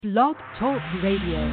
Blog Talk Radio.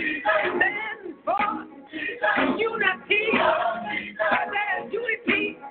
Unity, unity.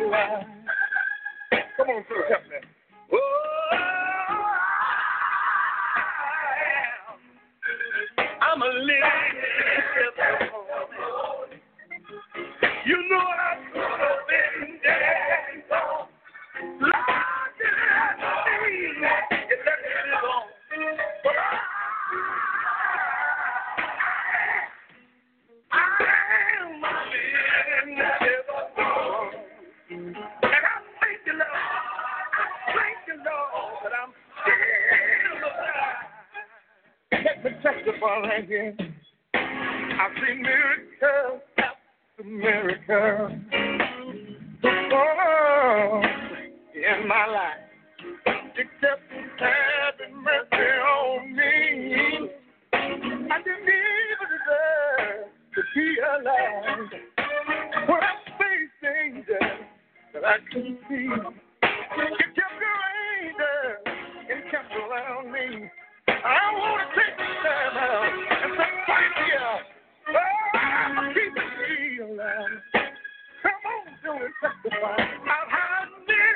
alive. Come on, sir, help me. I'm a living testimony. You know I could have been dead. Lord, did I see if that is on? But I am a living testimony. And I thank you, Lord. I thank you, Lord, that I'm still alive. Let me testify right here. I've seen miracles after miracles in my life. You kept having mercy on me. I didn't even deserve to be alive. When I faced danger that I couldn't see, you kept your angel and kept around me. I want to take this time out and say thank you. Oh, keep me alive. Come on, do it, testify. I've had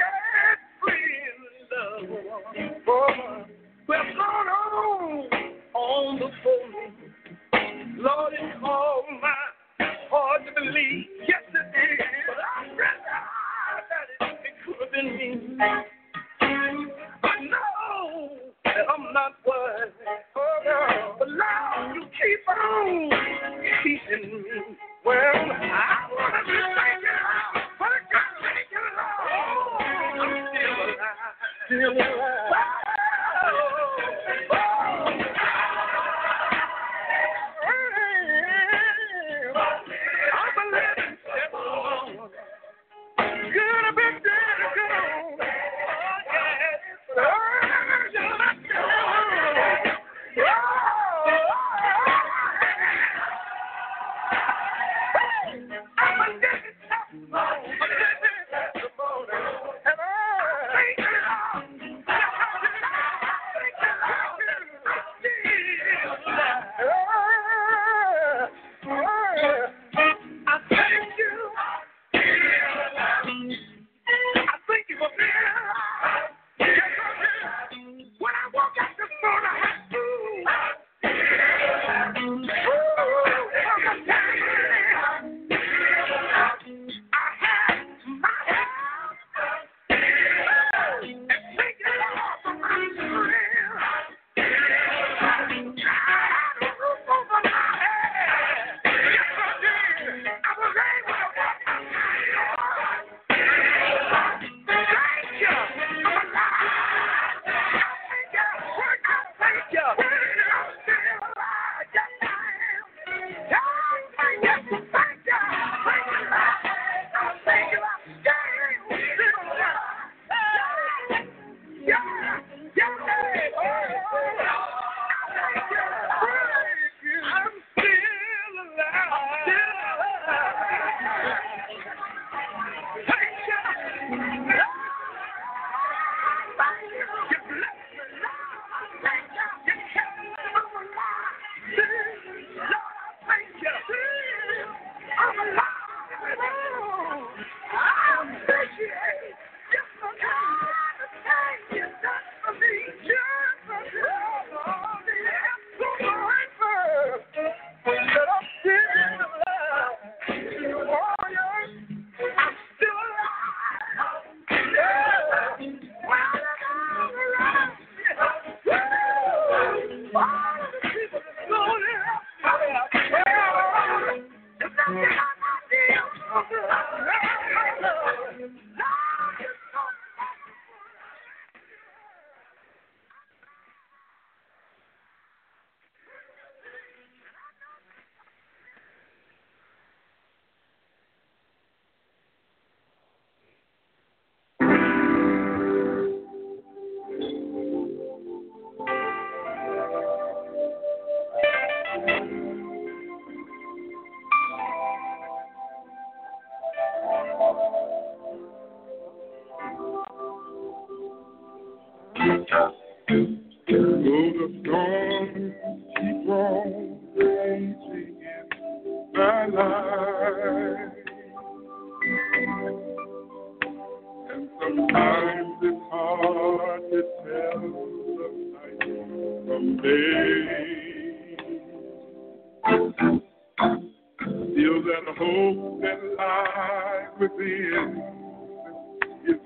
many friends, loved ones, who have gone on before me. Lord, it's all hard to believe. Yes, it is. But I realize that it could have been me. I know that I'm not worthy. Oh, no. But Lord, you keep on keeping me. Well, I want to be thank you, but I got to thank you, Lord. I'm still alive. Still alive. I'm a living testimony. Good a bit dead to go. Sometimes it's hard to tell the night from day. Still that hope that lies within is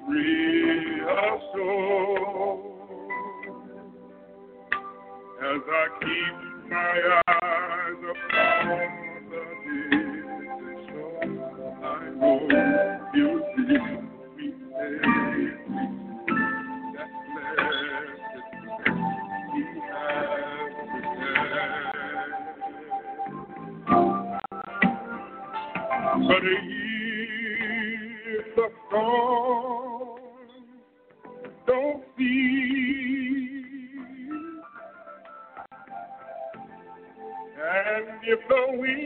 reassured as I keep my eyes upon the distant shore. I know you'll see me safely. That blessed He has prepared. But if the storm don't cease, and if the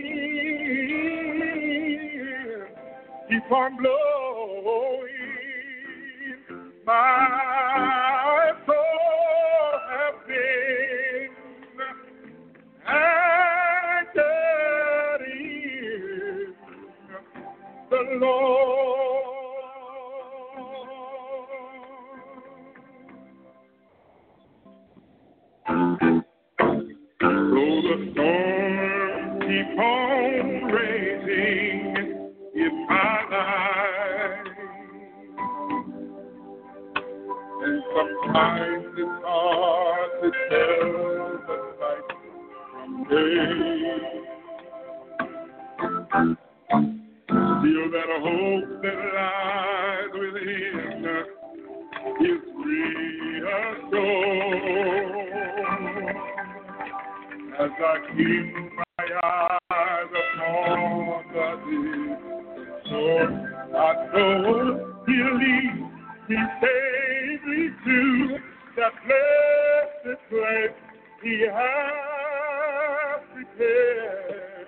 wind keep on blowing, my soul has been anchored in the Lord. Though the storm keep on raging in my life, and sometimes it's hard to tell the night from day. Still that hope that lies within is reassured as I keep my eyes upon the distant shore. I know He'll lead me safely to that blessed place He has prepared.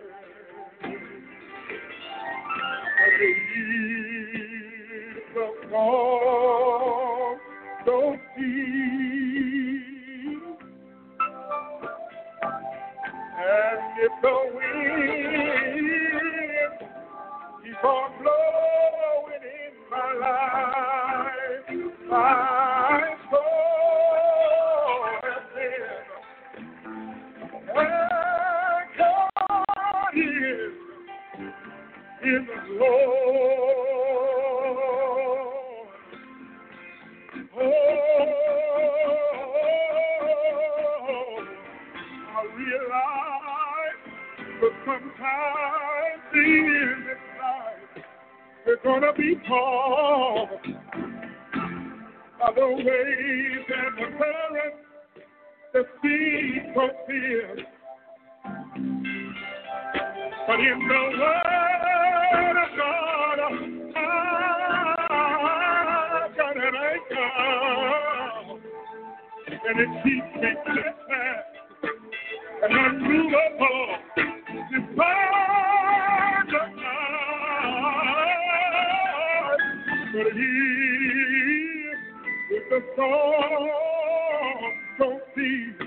If the storm don't cease, and if the wind keeps on blowing in my life, my soul has been anchored in the Lord. I realize that sometimes in this life it's gonna be hard by the waves and the currents, the sea fulfilled. But in the Word of God, I've got an anchor, and it keeps me steadfast and unmovable, despite the tide. But if the storm don't cease,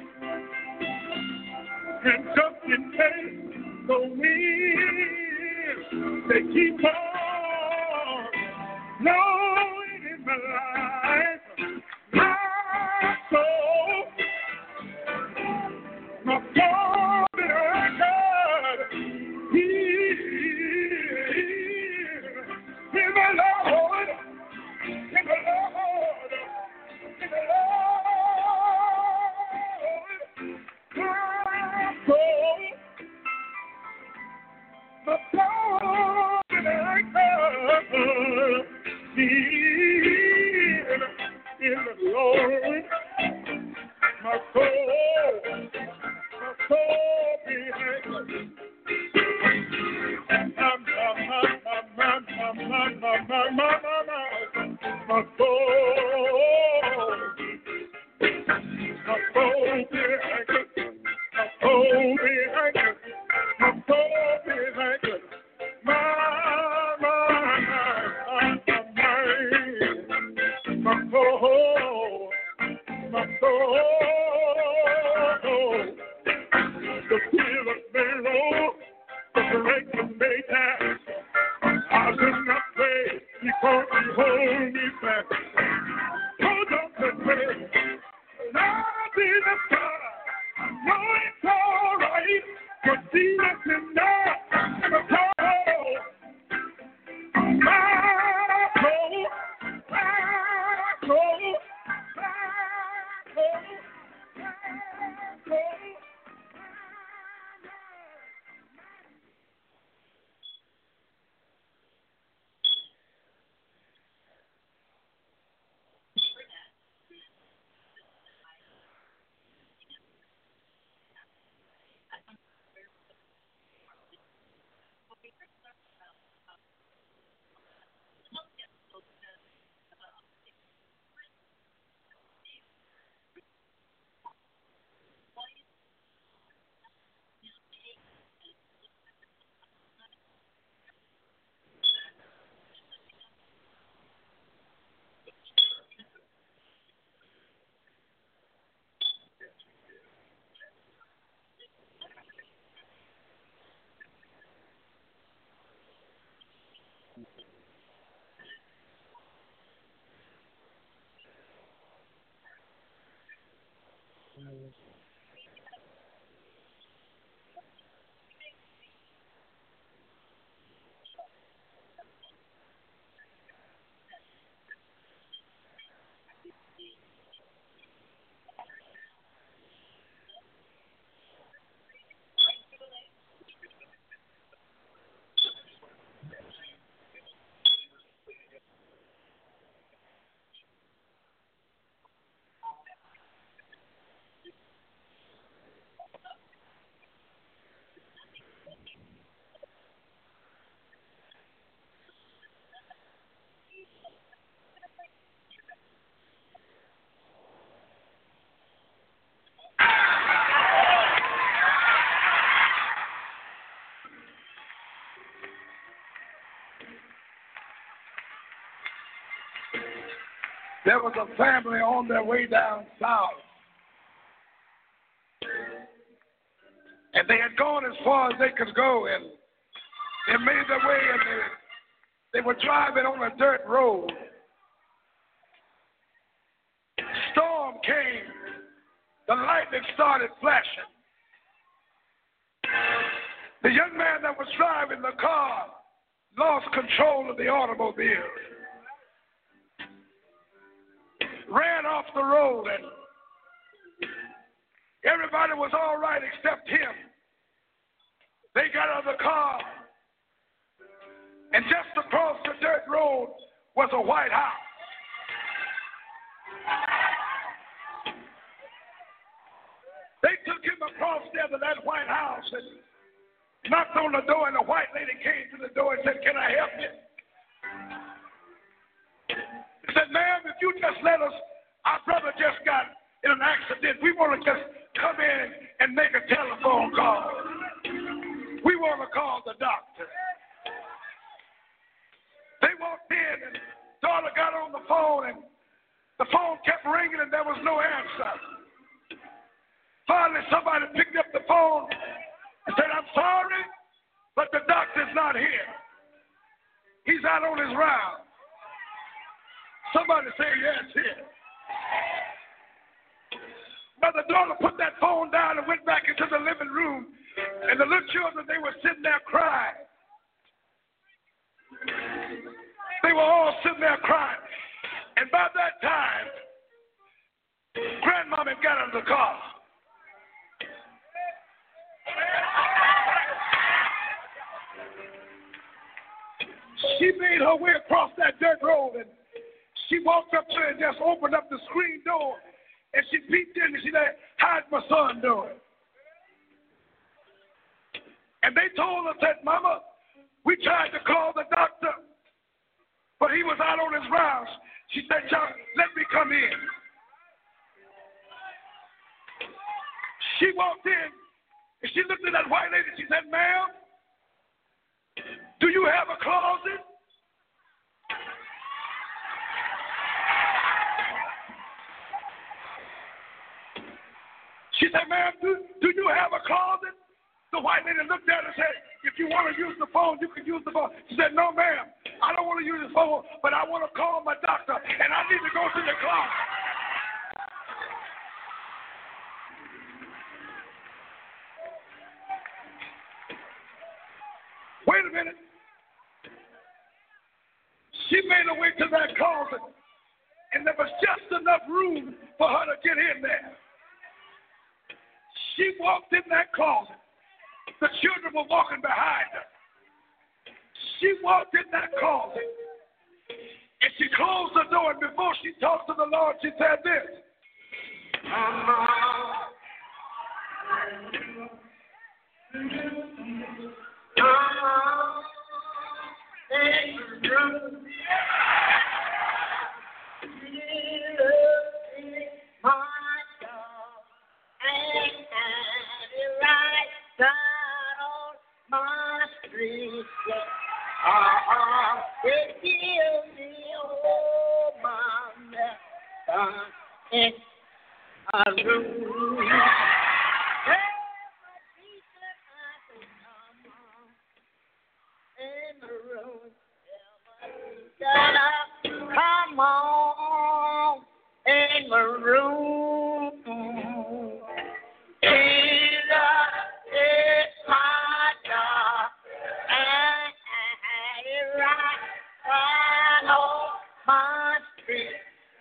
and just in case the winds they keep on blowing in my life, my soul is anchored in the Lord, in the Lord, in the Lord. My soul, my soul is anchored in the Lord. My soul be anchored. My soul be anchored. My soul be anchored. My soul be anchored. My soul. The pillars may roll, the breakers may dash. I will not pray because you hold me fast. There was a family on their way down south. And they had gone as far as they could go, and they made their way, and they were driving on a dirt road. Storm came. The lightning started flashing. The young man that was driving the car lost control of the automobile, ran off the road, and everybody was all right except him. They got out of the car, and just across the dirt road was a white house. They took him across there to that white house and knocked on the door, and the white lady came to the door and said, "Can I help you?" He said, "Ma'am, if you just let us, our brother just got in an accident. We want to just come in and make a telephone call. We want to call the doctor." They walked in, and daughter got on the phone, and the phone kept ringing, and there was no answer. Finally, somebody picked up the phone and said, "I'm sorry, but the doctor's not here. He's out on his round." Somebody say, "Yes, here." Now the daughter put that phone down and went back into the living room, and the little children, they were sitting there crying. They were all sitting there crying. And by that time, grandmama got out of the car. She made her way across that dirt road, and she walked up there and just opened up the screen door, and she peeked in and she said, "How's my son doing?" And they told her, said, "Mama, we tried to call the doctor, but he was out on his rounds." She said, "John, let me come in." She walked in, and she looked at that white lady. She said, "Ma'am, do you have a closet?" She said, "Ma'am, do you have a closet?" The white lady looked at her and said, "If you want to use the phone, you can use the phone." She said, "No, ma'am, I don't want to use the phone, but I want to call my doctor, and I need to go to the closet." Wait a minute. She made her way to that closet, and there was just enough room for her to get in there. She walked in that closet. The children were walking behind her. She walked in that closet, and she closed the door, and before she talked to the Lord, she said this. come on in my room. Jesus is my God, and right on my street.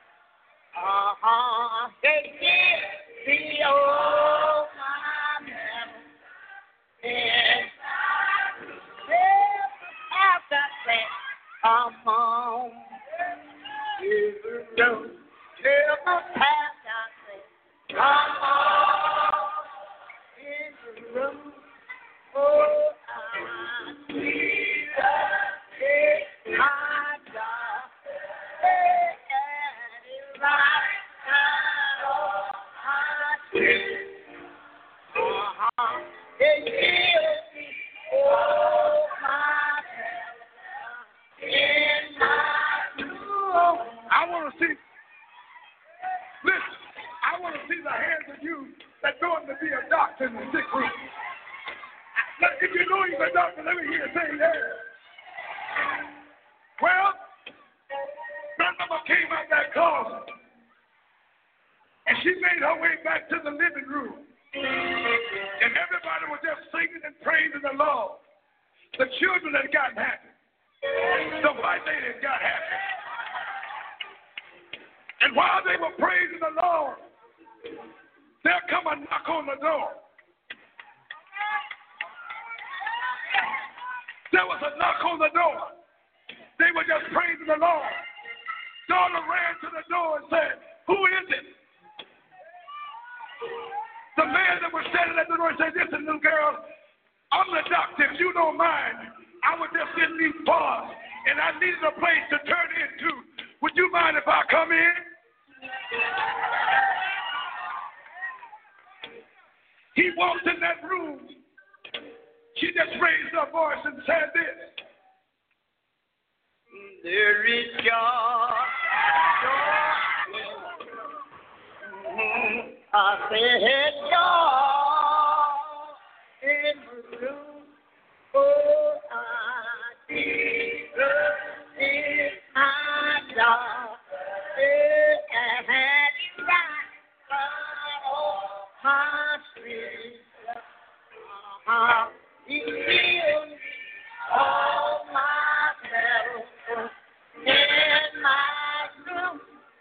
They give me all my memories. After that, come on. You know, tell my past, I say, come on in the room. Oh, I see my God. And it's right on my street. They give me all my in my room. I want to see, listen, I want to see the hands of you that going to be a doctor in the sick room. If you know he's a doctor, let me hear you say yes. Well, grandmama came out that closet, and she made her way back to the living room. And everybody was just singing and praising the Lord. The children had gotten happy. The white lady had got happy. And while they were praising the Lord, there come a knock on the door. There was a knock on the door. They were just praising the Lord. Daughter ran to the door and said, "Who is it?" The man that was standing at the door said, "Listen, little girl, I'm the doctor. If you don't mind, I was just getting these bars, and I needed a place to turn into. Would you mind if I come in?" He walked in that room. She just raised her voice and said this. There is joy. I said joy in the room. Oh, Jesus is my God. And He's right on my street. He healed me all my battles in my room.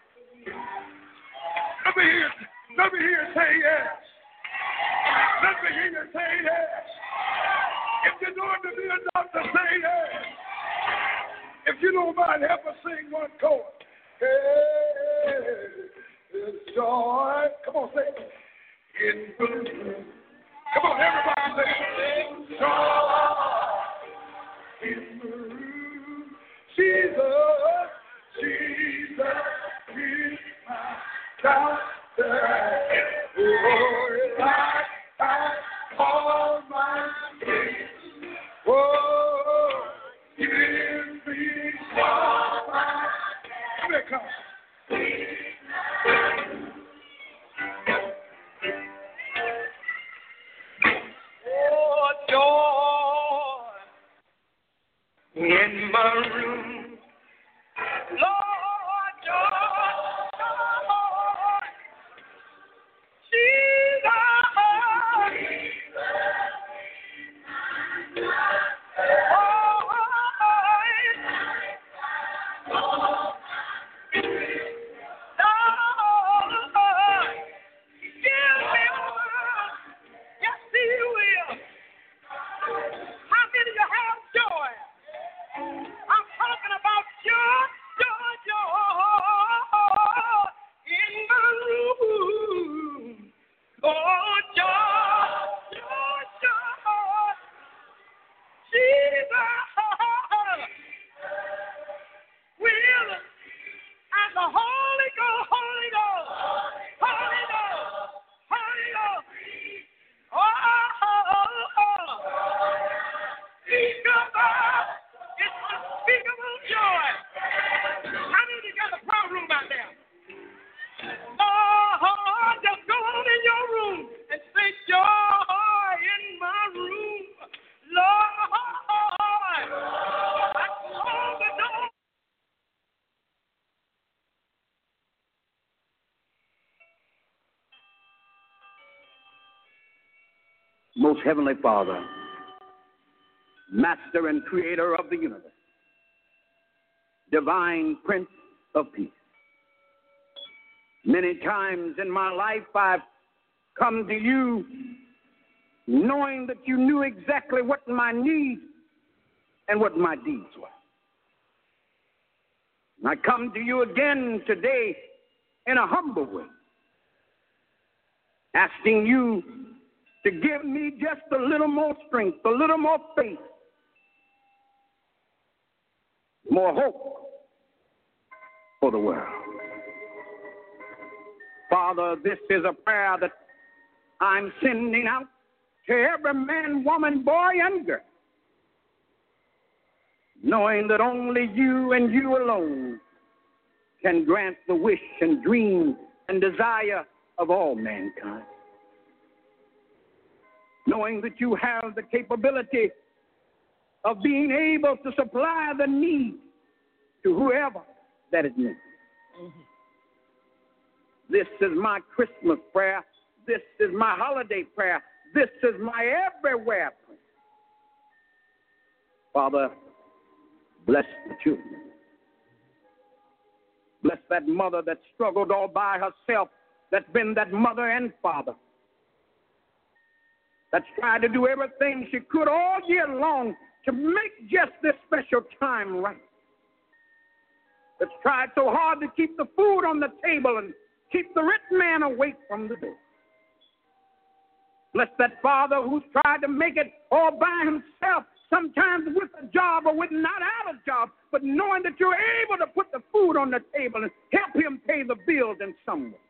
Let me hear you say yes. Let me hear you say yes. If you're going to be a doctor, say yes. If you don't mind, help us sing one chord. Hey, there's joy. Come on, say it. In the room. Come on, everybody say it. Joy in the room. Jesus, Jesus is my doctor. Oh, like I call my name. Oh, give me all my. Here it comes. Oh, joy in my room. Lord, joy, Jesus. Most Heavenly Father, Master and Creator of the universe, Divine Prince of Peace. Many times in my life I've come to you knowing that you knew exactly what my needs and what my deeds were. And I come to you again today in a humble way, asking you to give me just a little more strength, a little more faith, more hope for the world. Father, this is a prayer that I'm sending out to every man, woman, boy, and girl, knowing that only you and you alone can grant the wish and dream and desire of all mankind. Knowing that you have the capability of being able to supply the need to whoever that it needs. Mm-hmm. This is my Christmas prayer. This is my holiday prayer. This is my everywhere prayer. Father, bless the children. Bless that mother that struggled all by herself, that's been that mother and father, that's tried to do everything she could all year long to make just this special time right. That's tried so hard to keep the food on the table and keep the rich man away from the door. Bless that father who's tried to make it all by himself, sometimes with a job or with not out of job, but knowing that you're able to put the food on the table and help him pay the bills in some way.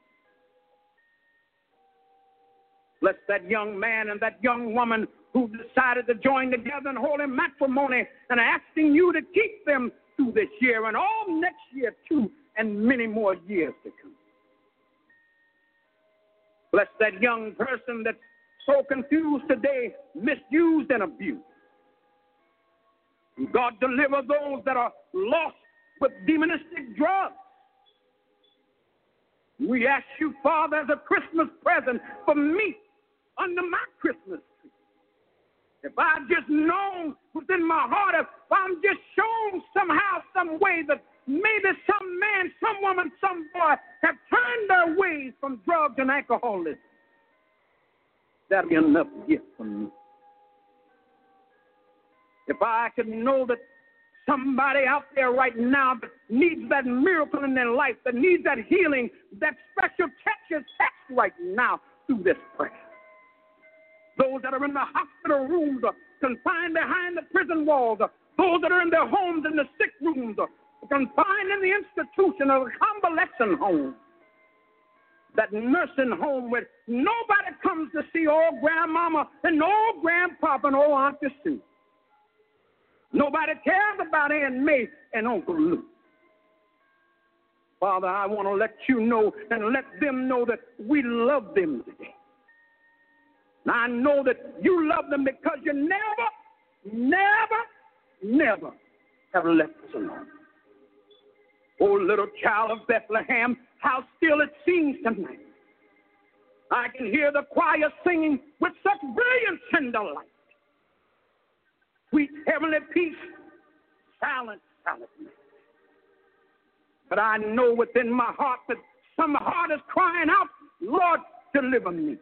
Bless that young man and that young woman who decided to join together in holy matrimony and are asking you to keep them through this year and all next year too, and many more years to come. Bless that young person that's so confused today, misused and abused. God, deliver those that are lost with demonistic drugs. We ask you, Father, as a Christmas present for me under my Christmas tree. If I just know within my heart, if I'm just shown somehow, some way that maybe some man, some woman, some boy have turned their ways from drugs and alcoholism, that'll be enough gift for me. If I could know that somebody out there right now that needs that miracle in their life, that needs that healing, that special touch right now through this prayer. Those that are in the hospital rooms, confined behind the prison walls, those that are in their homes in the sick rooms, confined in the institution or the convalescent home, that nursing home where nobody comes to see old grandmama and old grandpapa and old Auntie Sue. Nobody cares about Aunt May and Uncle Lou. Father, I want to let you know and let them know that we love them today. Now, I know that you love them because you never have left us alone. Oh, little child of Bethlehem, how still it seems tonight. I can hear the choir singing with such brilliance and delight. Sweet heavenly peace, silent night. But I know within my heart that some heart is crying out, Lord, deliver me.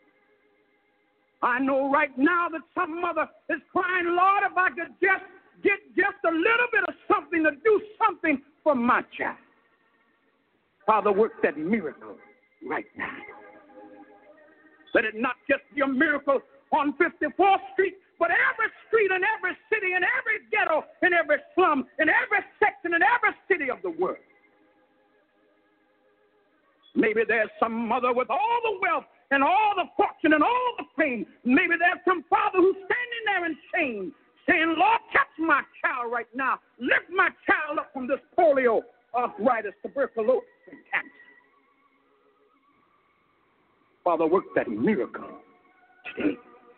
I know right now that some mother is crying, Lord, if I could just get just a little bit of something to do something for my child. Father, work that miracle right now. Let it not just be a miracle on 54th Street, but every street and every city and every ghetto and every slum and every section and every city of the world. Maybe there's some mother with all the wealth and all the fortune and all the fame. Maybe there's some father who's standing there in shame, saying, Lord, touch my child right now. Lift my child up from this polio, arthritis, tuberculosis, and cancer. Father, work that miracle today.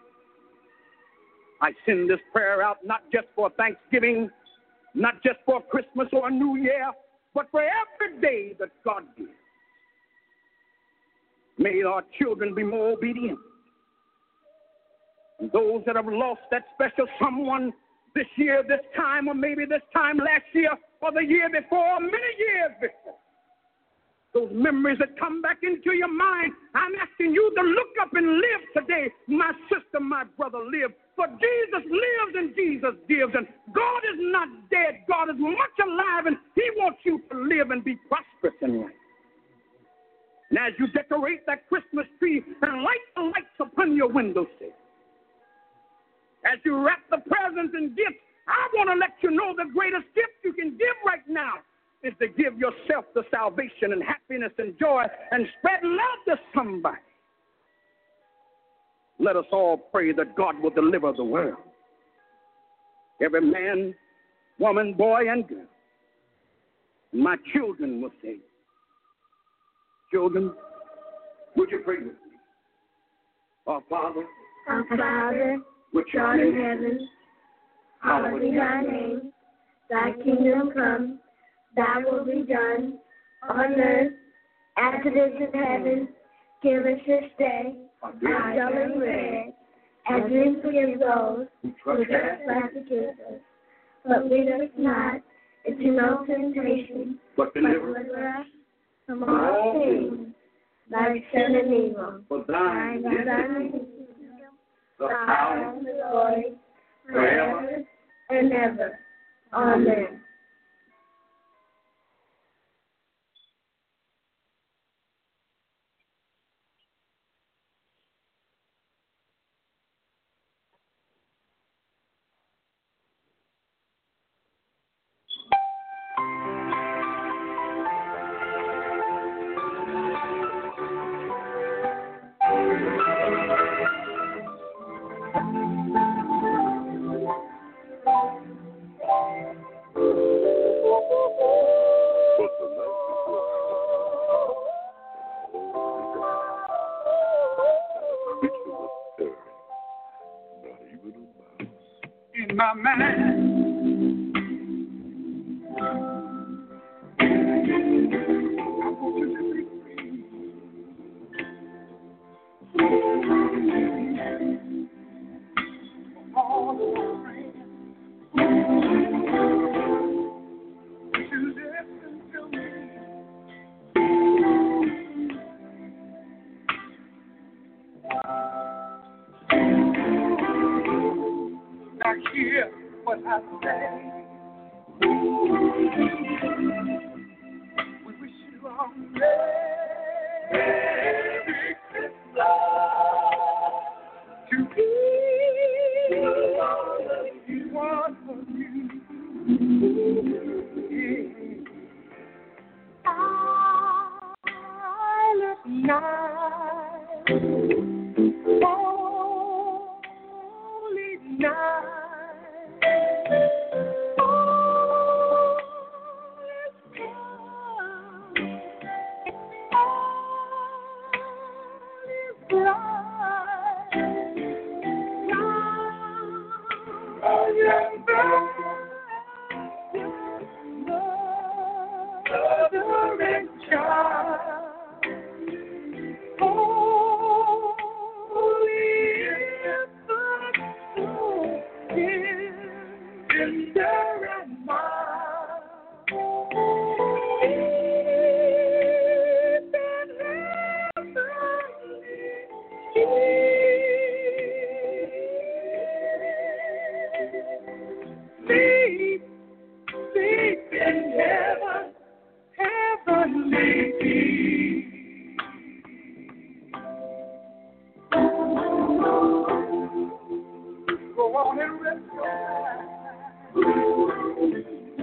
I send this prayer out not just for Thanksgiving, not just for Christmas or a New Year, but for every day that God gives. May our children be more obedient. Those that have lost that special someone this year, this time, or maybe this time last year, or the year before, or many years before. Those memories that come back into your mind, I'm asking you to look up and live today. My sister, my brother, live. For Jesus lives and Jesus gives. And God is not dead. God is much alive, and he wants you to live and be prosperous in life. And as you decorate that Christmas tree and light the lights upon your windowsill, as you wrap the presents and gifts, I want to let you know the greatest gift you can give right now is to give yourself the salvation and happiness and joy and spread love to somebody. Let us all pray that God will deliver the world. Every man, woman, boy, and girl. My children will say, children, would you pray with me? Our Father, which art in heaven, hallowed be thy name. Thy kingdom come, thy will be done on earth as it is in heaven. Give us this day our daily bread, as we forgive those who trespass against us. But lead us not into no temptation, but deliver us from all things, like sin and evil. For thine is the power and the glory, forever and ever. Amen. In my mind, I want you to be free. All the friends to listen to me. Now hear what I say. We wish you all Merry Christmas to be all that you want for you. Silent night, holy night. Go on and rest your mind.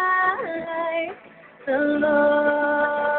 the Lord.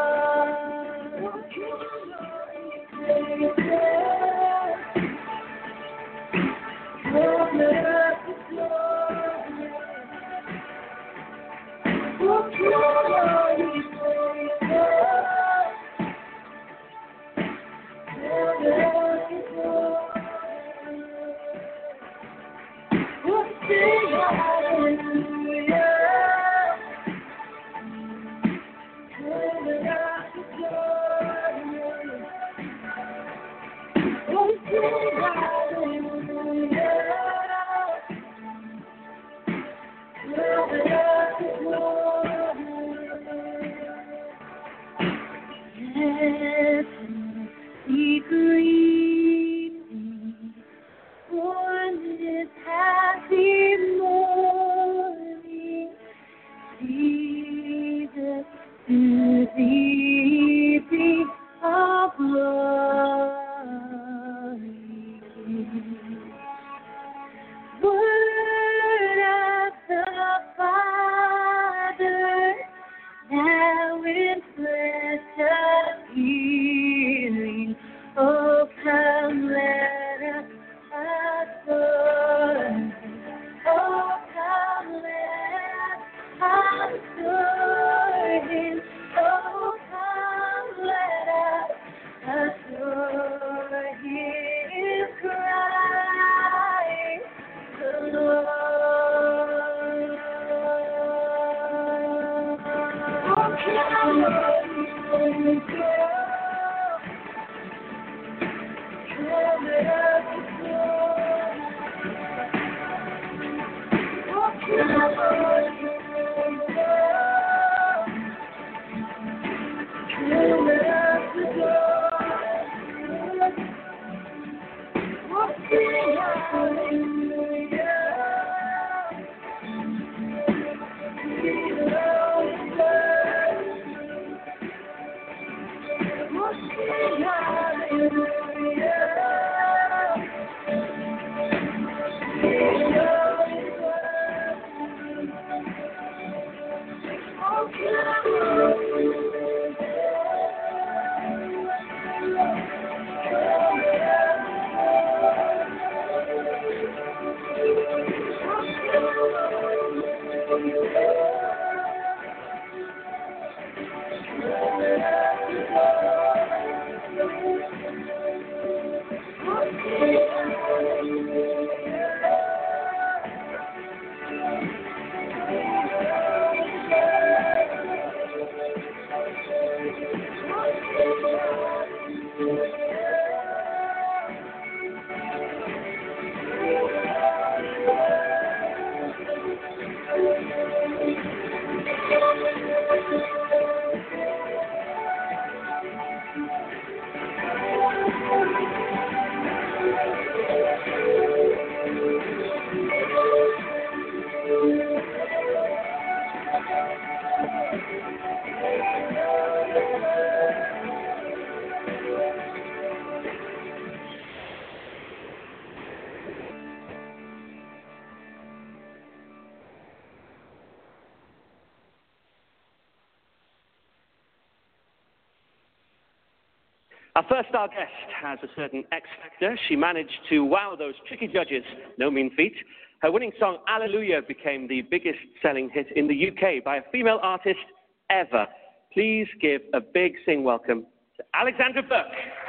Our first star guest has a certain X factor. She managed to wow those tricky judges, no mean feat. Her winning song, Alleluia, became the biggest selling hit in the UK by a female artist ever. Please give a big sing welcome to Alexandra Burke.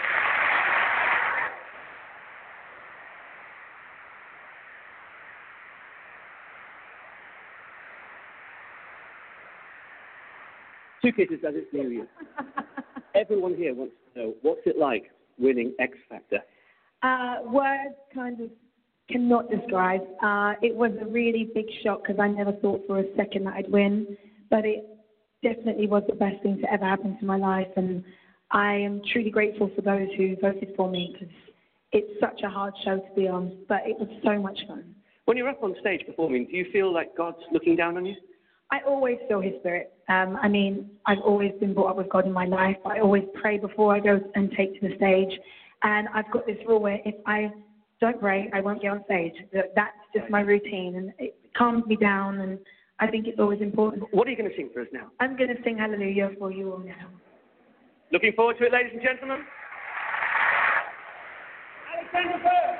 Two kisses as it's New Year. Everyone here wants to know, what's it like winning X Factor? Words kind of cannot describe. It was a really big shock because I never thought for a second that I'd win, but it definitely was the best thing to ever happen to my life, and I am truly grateful for those who voted for me because it's such a hard show to be on, but it was so much fun. When you're up on stage performing, do you feel like God's looking down on you? I always feel his spirit. I mean, I've always been brought up with God in my life. I always pray before I go and take to the stage. And I've got this rule where if I don't pray, I won't get on stage. That's just my routine. And it calms me down. And I think it's always important. What are you going to sing for us now? I'm going to sing Hallelujah for you all now. Looking forward to it, ladies and gentlemen. Alexander Burr.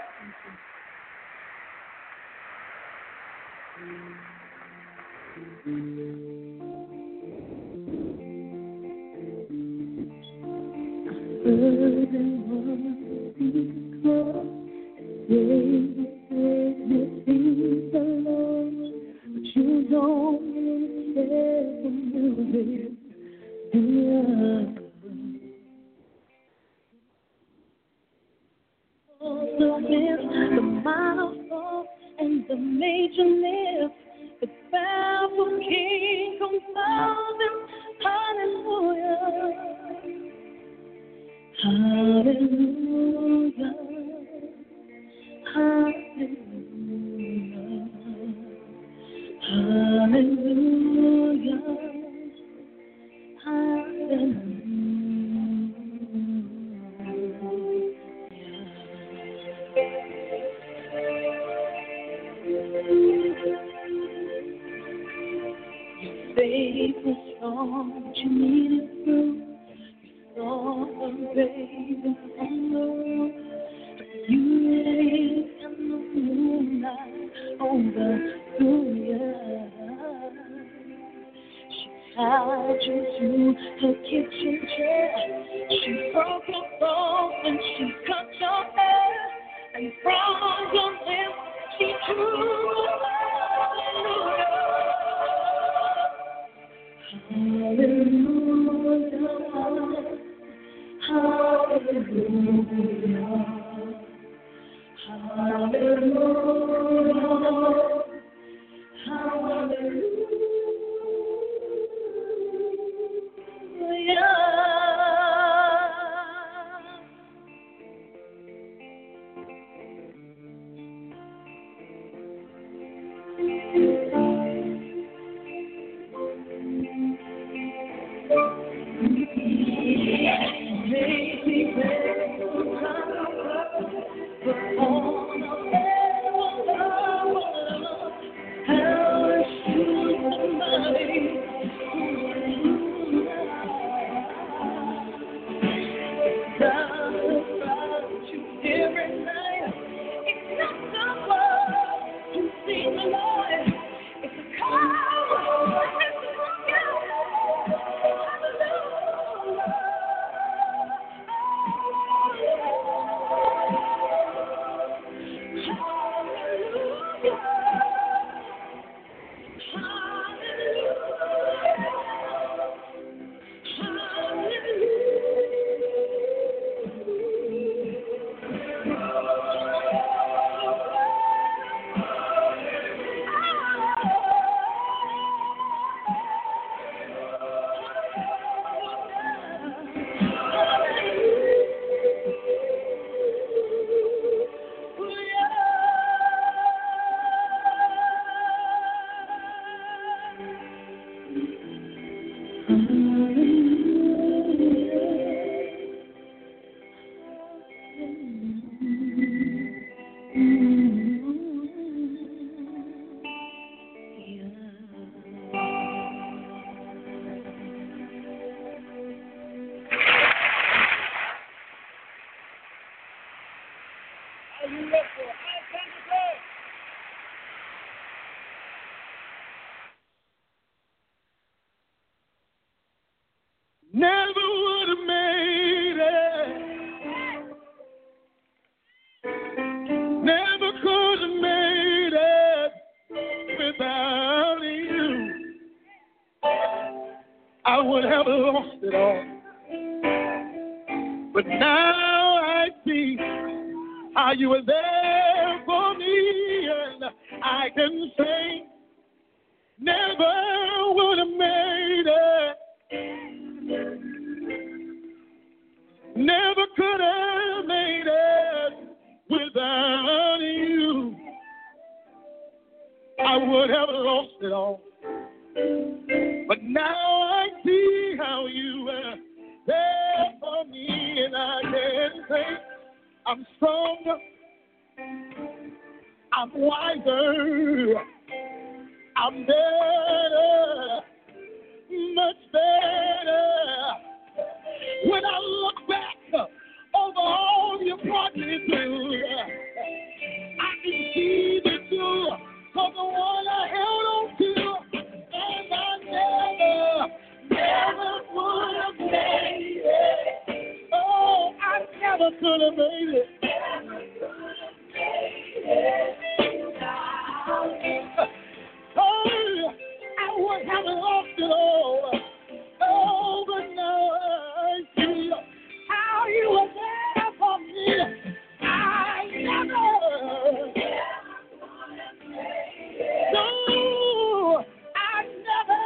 You don't care for music. The minor fall and the major lift, the baffled king comes out and hallelujah, hallelujah, hallelujah, hallelujah, hallelujah. Faith was strong, but you needed proof. You saw a raven on the roof. You laid in the moonlight over Julia. She tied you to her kitchen chair. She broke your bones and she cut your hair. And from your lips she drew hallelujah. Hallelujah, hallelujah, hallelujah, hallelujah. Never would have made it. Never could have made it without you. I would have lost it all. But now I see how you were there for me, and I can say, never would have made it. Never could have made it without you. I would have lost it all. But now I see how you were there for me, and I can say I'm stronger, I'm wiser, I'm better, much better. When I look back over all you brought me through, I can see the joy of the one I held on to, and I never would have made it. Oh, I never could have made it. Oh, I would have lost it all. Oh, but now I see how you were there for me. I never. No, I never.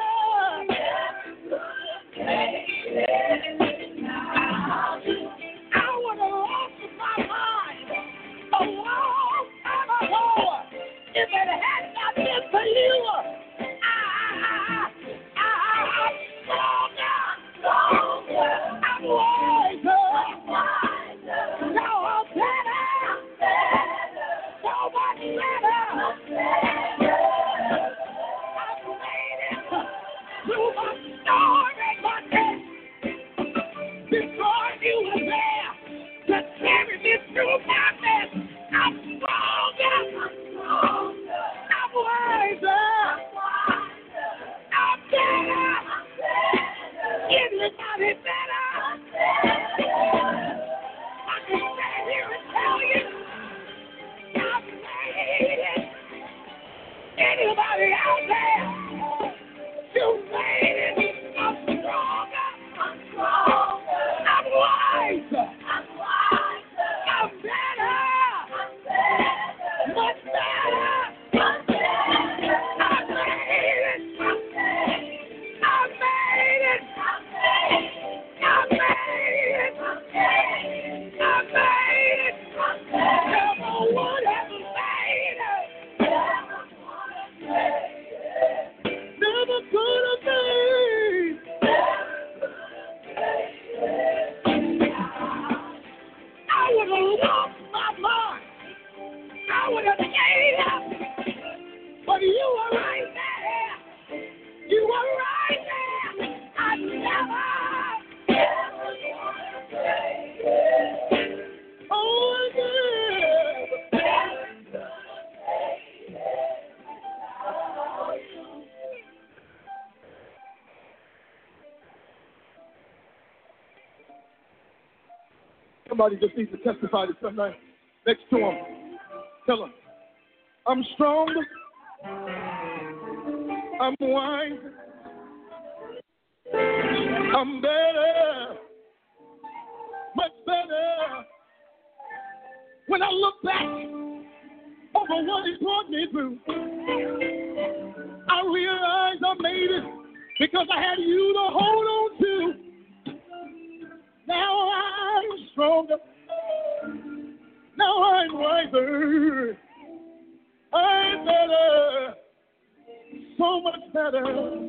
I would have lost my mind a long time ago if it had not been for you. I'm wiser. Now I'm better. So much better. I've made it through my storm and my test. Because you were there to carry me through my mess. I'm stronger. I'm wiser. I'm better. Anybody better? I can stand here and tell you I've made it. Anybody out there? You made it. I'm stronger. I'm wiser. I'm better. Much better. I made it. I made it. I made it. I made it. Never would have made it. Never could have made it. I would have lost my mind. I would have made up. But you were right there. You were right there. I never. Oh, somebody just needs to testify to somebody next to him. Tell him, I'm strong. I'm wise. I'm better. Much better. When I look back over what he brought me through, I realize I made it because I had you to hold on to. Now I'm stronger. Now I'm wiser. I'm better. So much better.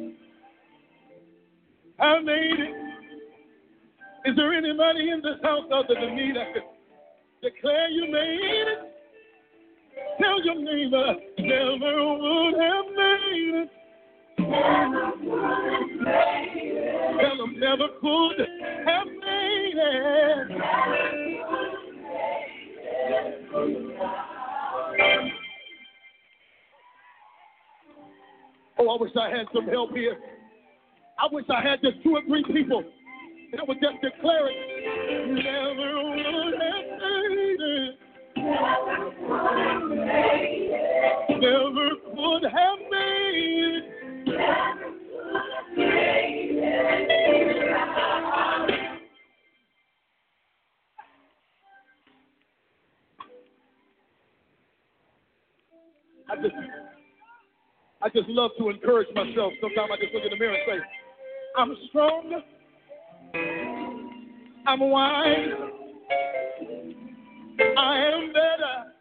I made it. Is there anybody in this house other than me that could declare you made it? Tell your neighbor, never would have made it. Never would have made it. Tell them, never could have made it. Oh, I wish I had some help here. I wish I had just 2 or 3 people that would just declare it. Never would have made it. Never would have made it. Never could have made it. Never could have made it. I just love to encourage myself. Sometimes I just look in the mirror and say, I'm strong. I'm wise. I am better.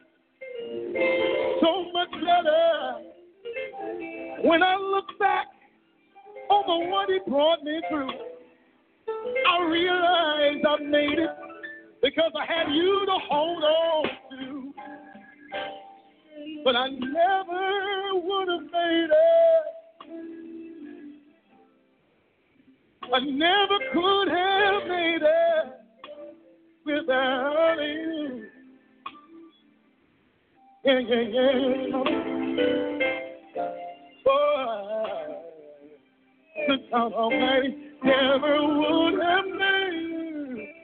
So much better. When I look back over what he brought me through, I realize I made it because I had you to hold on to. But I never would have made it. I never could have made it without you. Yeah, yeah, yeah. Boy, the count Almighty never would have made it.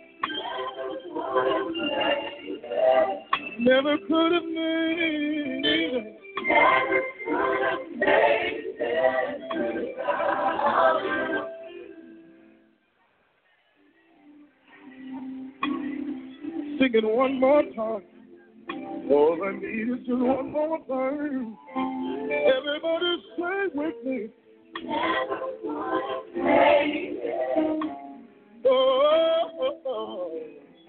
Never could have made it. Sing it one more time. All I need is just one more time. Everybody say with me. Oh.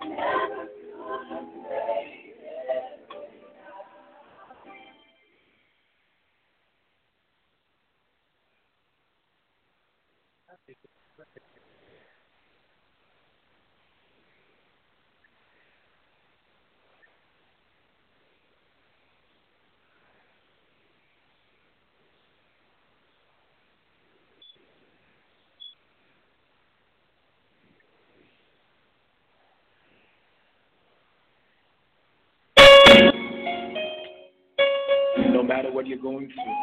No matter what you're going through,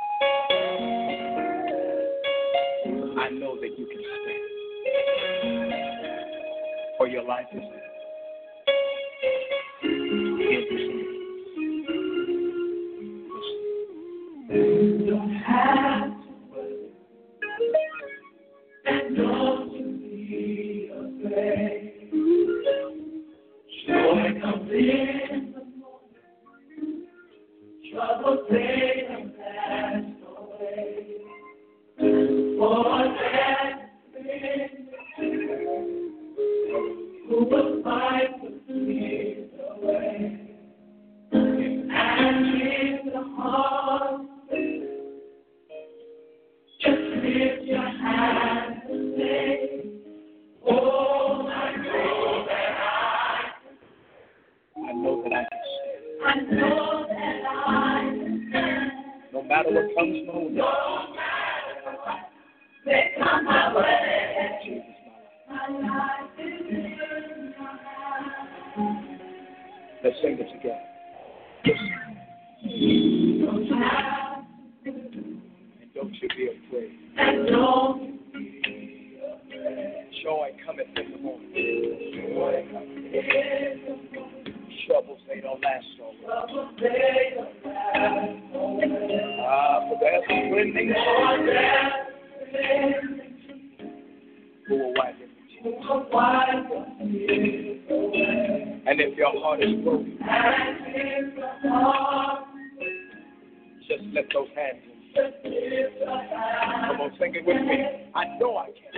I know that you can stand. For your life is you don't have to worry, and don't you be afraid. Joy comes in the morning, trouble fade and pass away. For that who will fight the fear away, and in the heart. Just lift your hands and say, oh, I know that I can stand. I know that I can stand. No matter what comes my way. No matter what may come my way. Jesus, my life is in your hands. Let's sing it together. Don't you be afraid. And don't be afraid. Joy cometh in the morning. Joy cometh in the morning. Troubles, they don't last always. Troubles, they don't last always. For there's a winning who will wipe your tears. And if your heart is broken, just let those hands in. Come on, sing it with me. I know I can.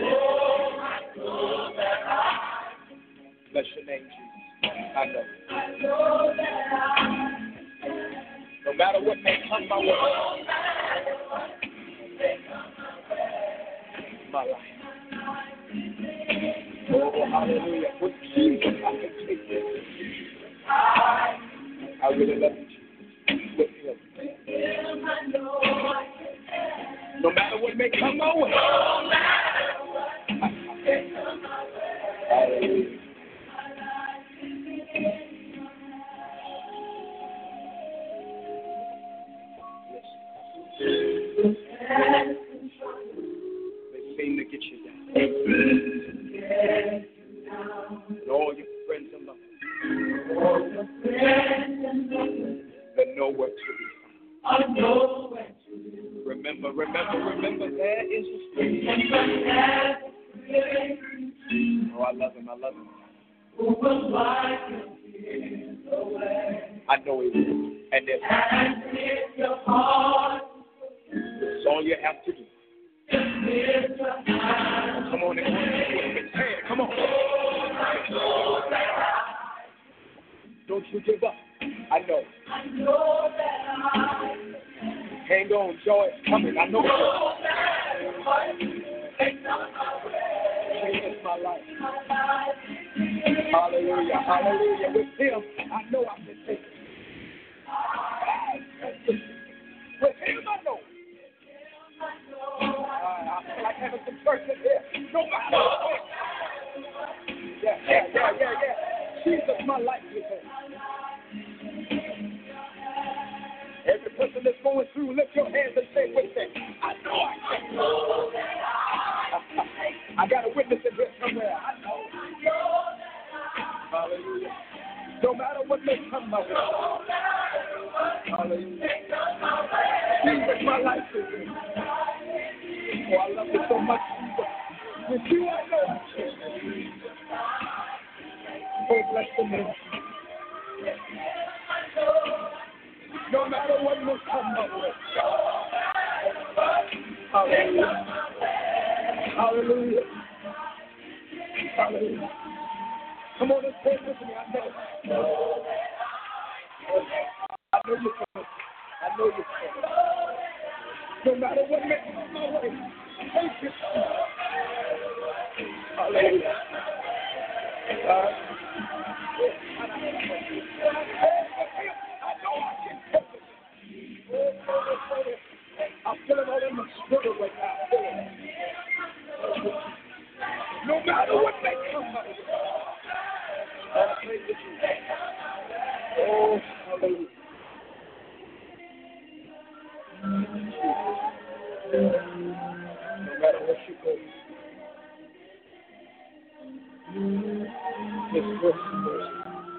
Bless your name, Jesus. I know. No matter what may come my way. My life. Oh, hallelujah. With Jesus, I can take this. I really love you, Jesus. With him. No matter what may come my way. Hallelujah. They seem to get you down. And all your friends and lovers. They're nowhere to be found. Remember, there is a spirit. Oh, I love him. I know he will. And if your heart, it's all you have to do. Come on and say it. Come on. Don't you give up. I know that hang on, joy is coming. I know it's my life. Hallelujah. With him, I know I can take it. With him, I know. I feel like having some church in here. No matter. Yeah. Jesus, my life with her. Every person that's going through, lift your hands and say with them, I know I can. I got a witness in here somewhere. I know. Hallelujah. No matter what may come my way. Hallelujah. Jesus, my life with you. Oh, I love you so much, Jesus. With you, I know I can. Oh, bless the name. No matter what may come my way. Hallelujah. Hallelujah. Hallelujah. Come on and say it with me. I know you can. I know you can. No matter what may come my way. Thank you. Hallelujah. I'm feeling all in my spirit right now. No matter what may come my way. Oh, hallelujah. No matter what you go through. It's worth.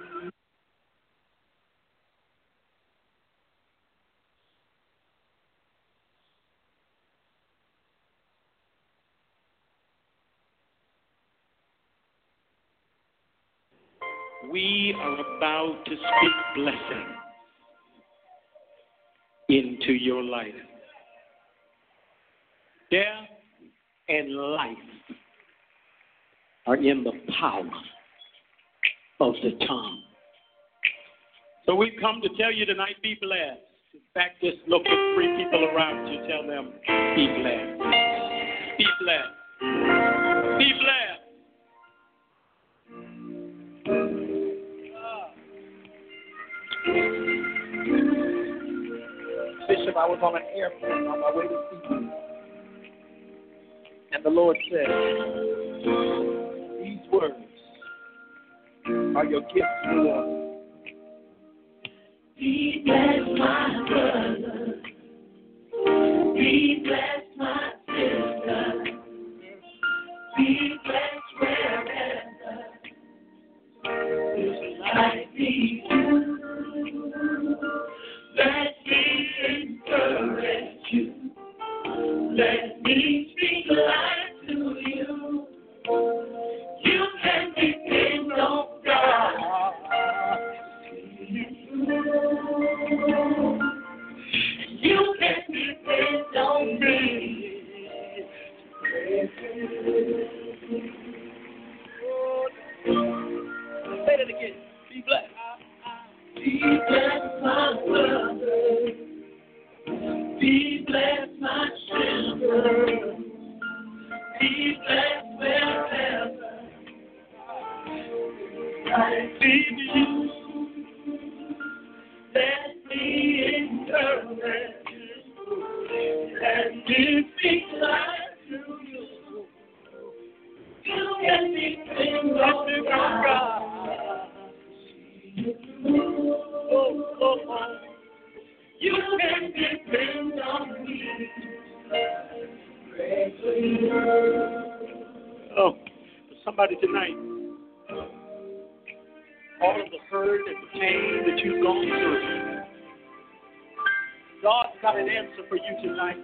We are about to speak blessing into your life. Death and life are in the power of the tongue. So we've come to tell you tonight, be blessed. In fact, just look at 3 people around you, tell them, be blessed. Be blessed. Be blessed. Bishop, I was on an airplane on my way to see you. And the Lord said, these words are your gift to the Lord. Be blessed, my brother. Be blessed, my sister. Be blessed wherever this life leads you. Let me encourage you. Let me speak life to you. You can depend on God. You can depend on me. Say that again. Be blessed. Be blessed, my brother. Be blessed, my sister. Be blessed wherever I see you. Let me encourage you. Let me speak life to you. You can depend on God. You can depend on me. Oh, for somebody tonight, all of the hurt and the pain that you've gone through, God's got an answer for you tonight.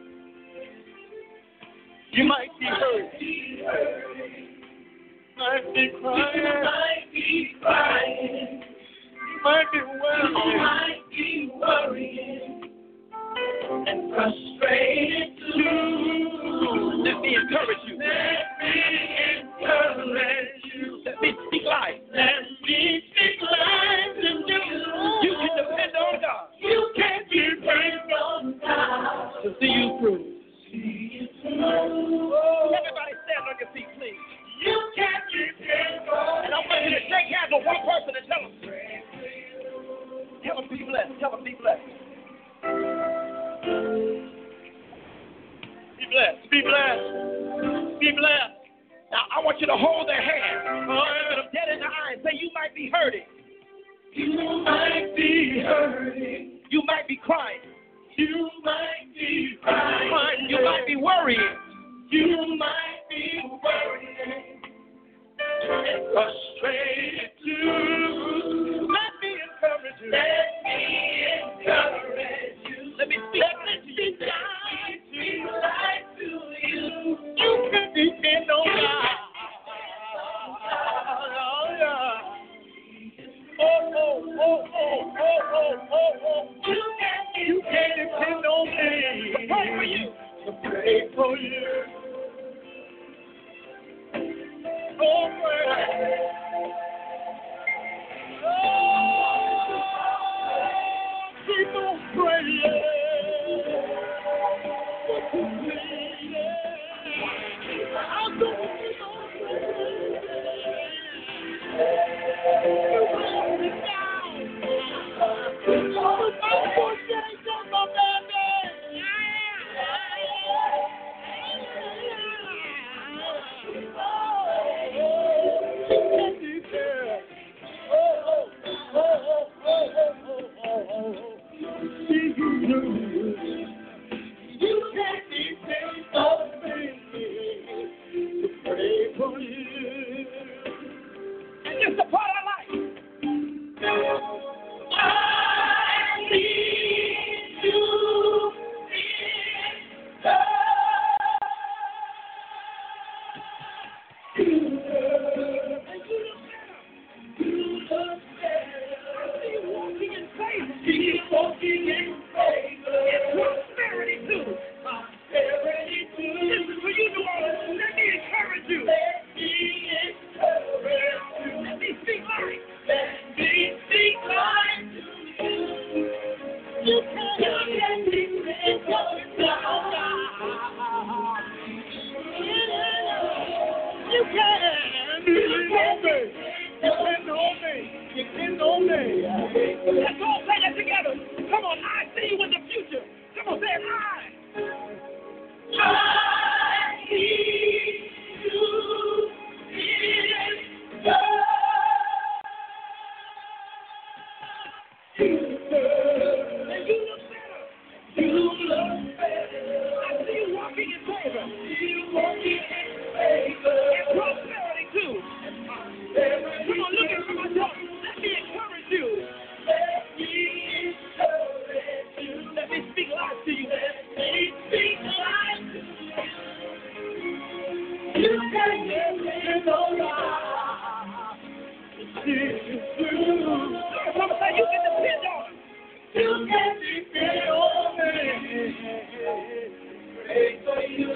You might be hurt. You might be crying. You might be worrying. You might be worrying and frustrated too. Let me encourage you. Let me encourage you. Let me speak life. Let me speak life to you. You can depend on God. You can depend on God To see you through. Everybody stand on your feet, please. You can depend on. And I want you to shake hands with one person and tell them. Tell them be blessed. Tell them be blessed. Be blessed. Be blessed. Be blessed. Now, I want you to hold their hand. Look them dead in the eye and say, you might be hurting. You might be hurting. You might be crying. You might be crying. You might be worrying. You might be worrying. And frustrated too. Let me encourage you. Let me encourage you. Let me speak life to you. You can depend on God. You can depend on me. To pray for you. To pray for you. Oh, keep on praying. I'm going to keep on You can depend on me to pray for you. And just a part of life. I need you Keep walking in favor. And prosperity too. Prosperity too. Listen, for you, New Orleans, let me encourage you. Let me encourage you. Let me speak life. Let me speak life to you. You can depend on God. You can. Depend on me. Depend on me. Let's all say that together. Come on, I see you in the future. Come on, say it live. I need you in God. And you look better. You look better. I see you walking in favor. See you walking in favor. And prosperity too. Come on, look at me, my dog. Let me encourage you. Let me encourage you. Let me speak life to you. Let me speak life to you. You can depend on God. Someone say you can depend on Him. You can depend on me. Pray for you.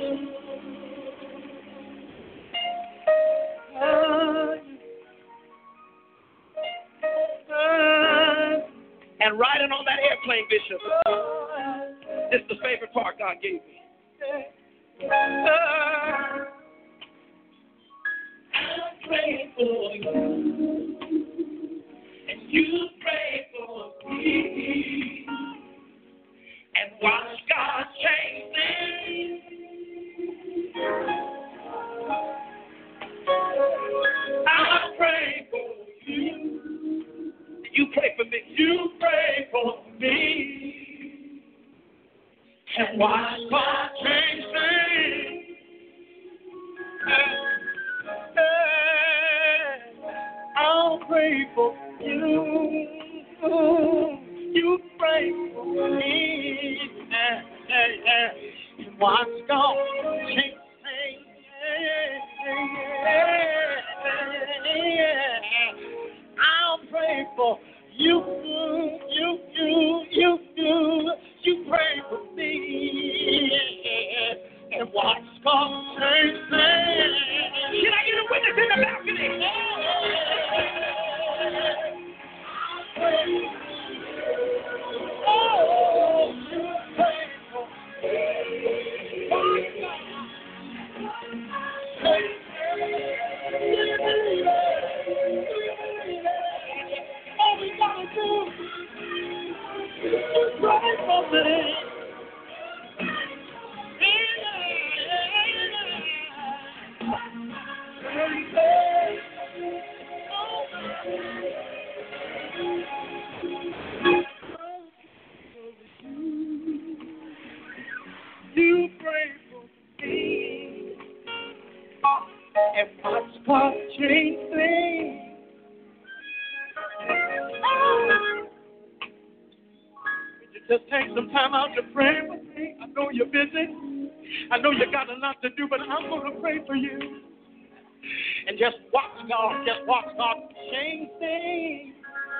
And riding on that airplane, Bishop, this is the favorite part God gave me. I'm praying for you, and you pray for me, and watch God change things. I'm praying for you. You pray for me. You pray for me. And watch God change things. I'll pray for you. You pray for me. And watch God change things. I'll pray for you. You pray for me. And watch God change things. Can I get a witness in the balcony? Oh, you pray for me. Watch God. and watch God change things. Would you just take some time out to pray with me? I know you're busy. I know you got a lot to do, but I'm going to pray for you. And just watch God change things.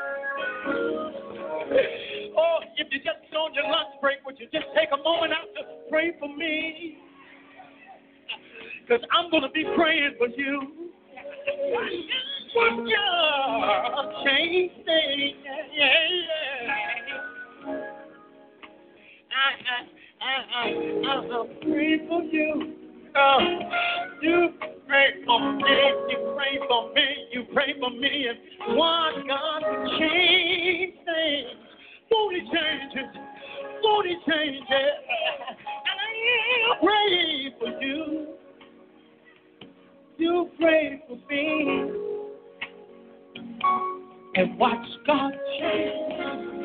Oh, if you just on your lunch break, would you just take a moment out to pray for me? Because I'm going to be praying for you. Watch God change things. I'm praying for you. You pray for me, you pray for me, you pray for me, and watch God change things. Won't He change it? Won't He change it? And I pray for you. You pray for me, and watch God change.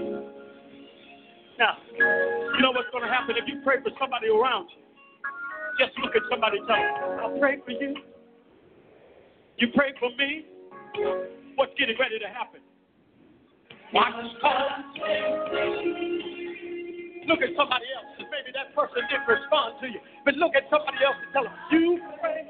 Now, you know what's going to happen if you pray for somebody around you? Just look at somebody and tell them, I'll pray for you. You pray for me. What's getting ready to happen? Watch God. Look at somebody else. Maybe that person didn't respond to you. But look at somebody else and tell them, you pray.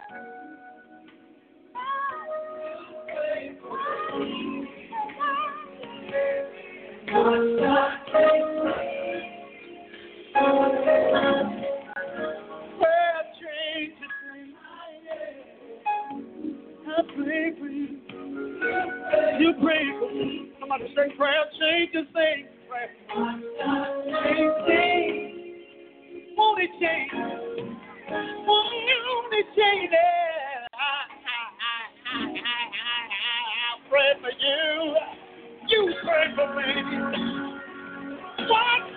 I pray for you. You pray for me. Somebody say prayer changes things. Won't it change? Won't it change it? I pray for you. You pray for me. What?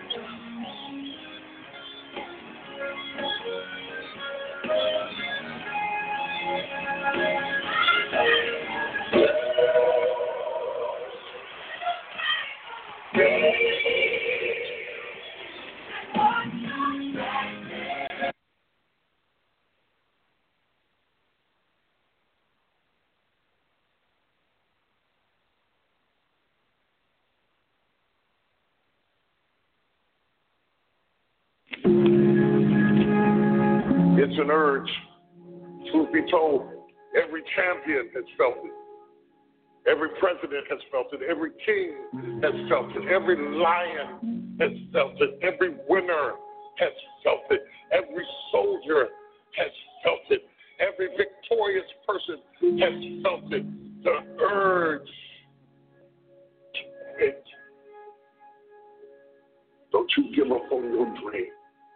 It's an urge. Truth be told, every champion has felt it. Every president has felt it. Every king has felt it. Every lion has felt it. Every winner has felt it. Every soldier has felt it. Every victorious person has felt it. The urge to quit. Don't you give up on your dream.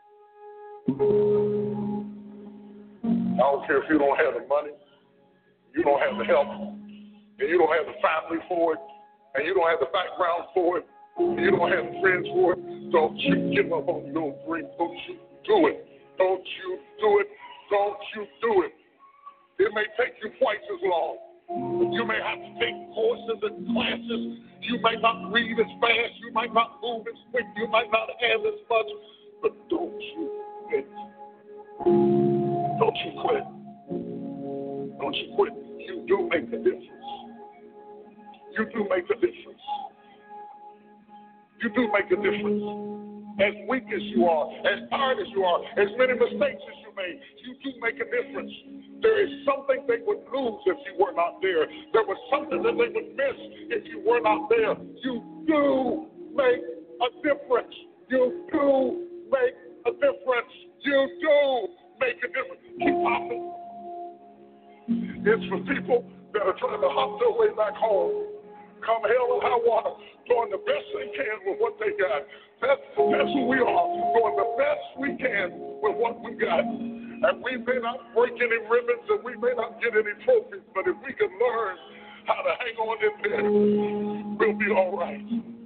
I don't care if you don't have the money, you don't have the help, and you don't have the family for it, and you don't have the background for it, and you don't have friends for it. Don't you give up on your dream. Don't you do it. Don't you do it. Don't you do it. It may take you twice as long. You may have to take courses and classes. You might not read as fast. You might not move as quick. You might not have as much. But don't you quit. Don't you quit. Don't you quit. You do make a difference. You do make a difference. You do make a difference. As weak as you are, as tired as you are, as many mistakes as you made, you do make a difference. There is something they would lose if you were not there. There was something that they would miss if you were not there. You do make a difference. You do make a difference. You do make a difference. Keep popping. It's for people that are trying to hop their way back home. Come hell or high water, doing the best they can with what they got. That's who we are, doing the best we can with what we got. And we may not break any ribbons and we may not get any trophies, but if we can learn how to hang on in there, we'll be all right.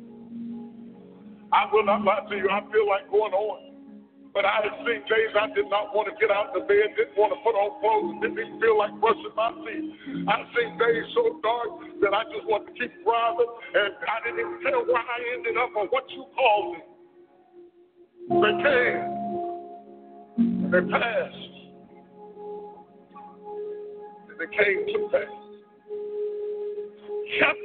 I will not lie to you, I feel like going on. But I had seen days I did not want to get out of the bed, didn't want to put on clothes, didn't even feel like brushing my teeth. I've seen days so dark that I just wanted to keep driving, and I didn't even tell where I ended up or what you called it. They came, and they passed. it came to pass. Kept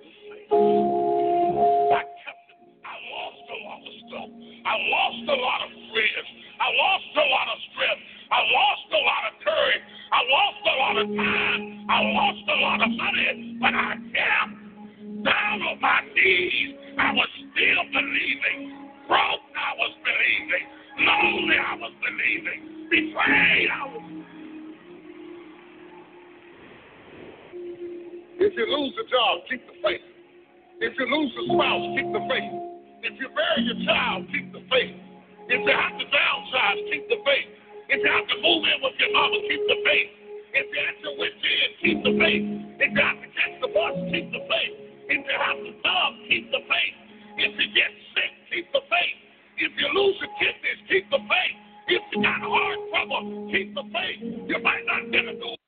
I lost a lot of stuff. I lost a lot of friends. I lost a lot of strength. I lost a lot of courage. I lost a lot of time. I lost a lot of money. But I kept down on my knees. I was still believing. Broke, I was believing. Lonely, I was believing. Betrayed, I was. If you lose a job, keep the faith. If you lose a spouse, keep the faith. If you bury your child, keep the faith. If you have to downsize, keep the faith. If you have to move in with your mama, keep the faith. If you're at your wit's end, keep the faith. If you have to catch the bus, keep the faith. If you have to dub, keep the faith. If you get sick, keep the faith. If you lose your kidneys, keep the faith. If you got heart trouble, keep the faith. You might not get a new.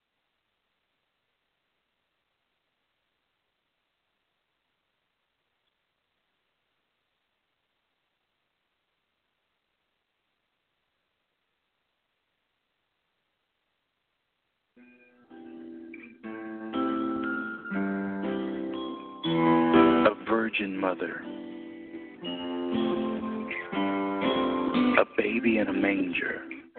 A virgin mother, a baby in a manger,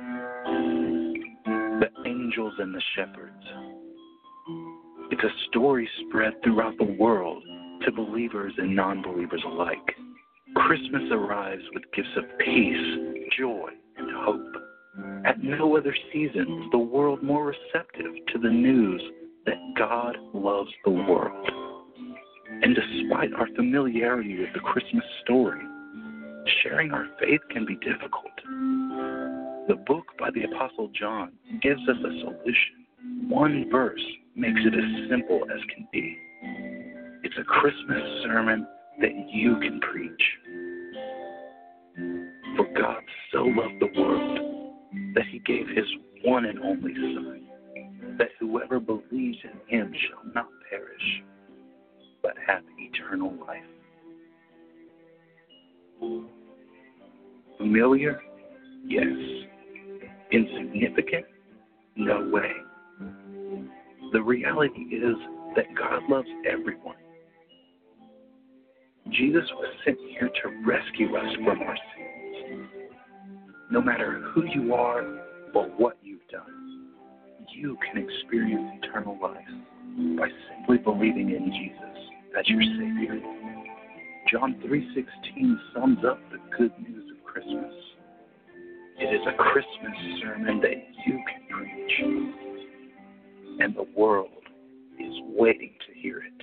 the angels and the shepherds. It's a story spread throughout the world to believers and non-believers alike. Christmas arrives with gifts of peace, joy, and hope. At no other season is the world more receptive to the news that God loves the world. And despite our familiarity with the Christmas story, sharing our faith can be difficult. The book by the Apostle John gives us a solution. One verse makes it as simple as can be. It's a Christmas sermon that you can preach. For God so loved the world that he gave his one and only Son, that whoever believes in him shall not perish, but have eternal life. Familiar? Yes. Insignificant? No way. The reality is that God loves everyone. Jesus was sent here to rescue us from our sins. No matter who you are or what you've done, you can experience eternal life by simply believing in Jesus as your Savior. John 3:16 sums up the good news of Christmas. It is a Christmas sermon that you can preach, and the world is waiting to hear it.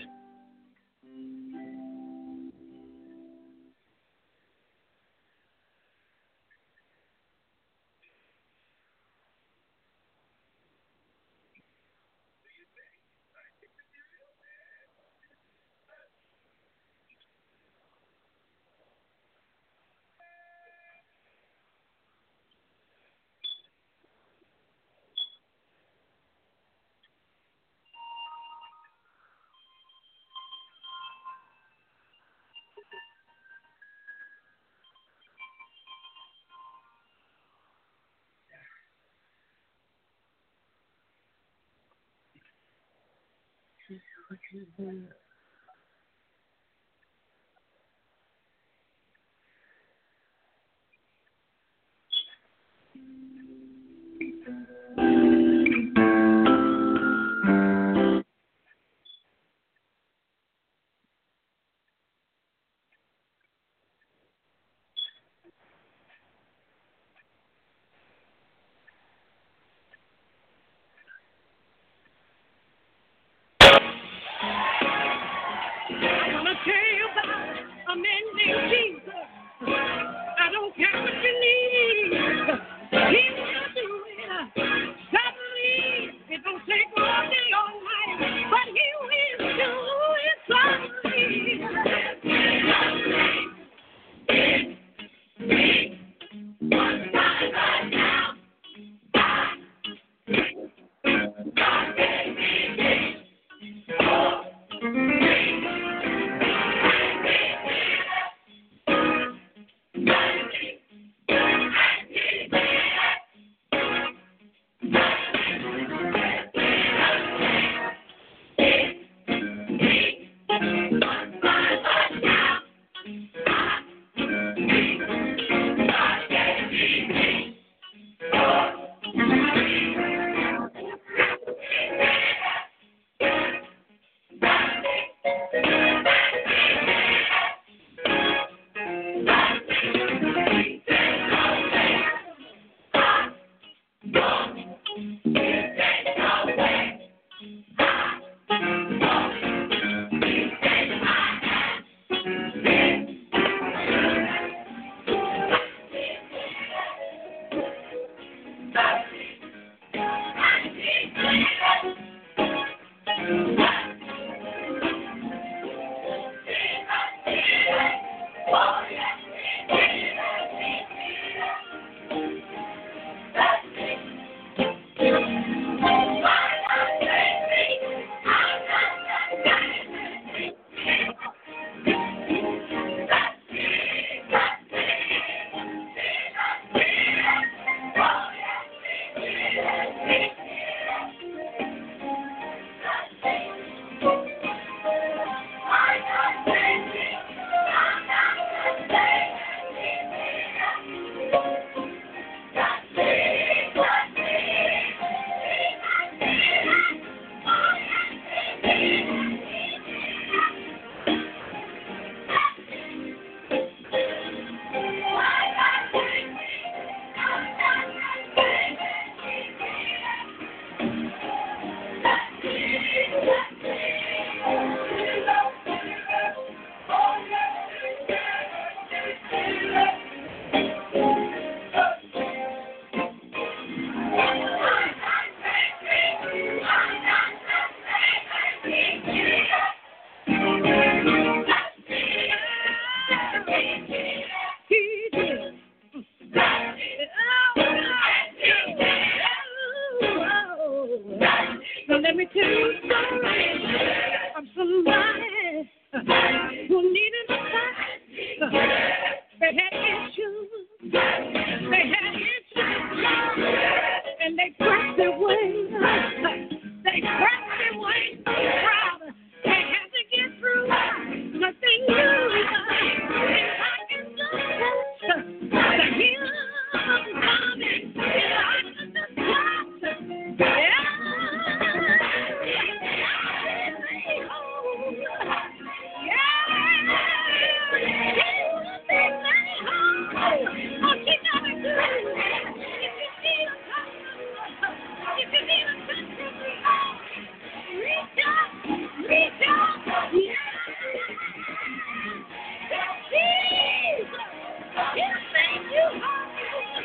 Let me tell you a story of somebody who needed a fight. They had issues. They had issues. And they pressed their way. They pressed their way so proud. They had to get through. But they knew if I can just touch the heel of the coming, if I can just touch,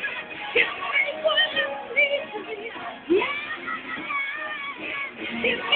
yeah.